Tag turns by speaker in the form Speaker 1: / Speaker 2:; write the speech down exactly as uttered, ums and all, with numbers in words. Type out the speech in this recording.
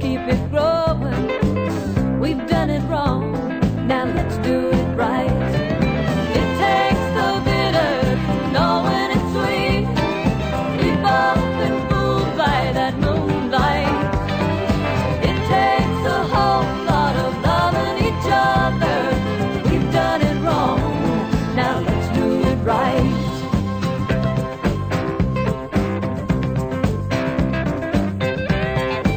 Speaker 1: keep it growing. We've done it wrong, now let's do it right. It takes the bitter knowing it's sweet. We've both been fooled by that moonlight. It takes a whole lot of loving each other. We've done it wrong, now let's do it right.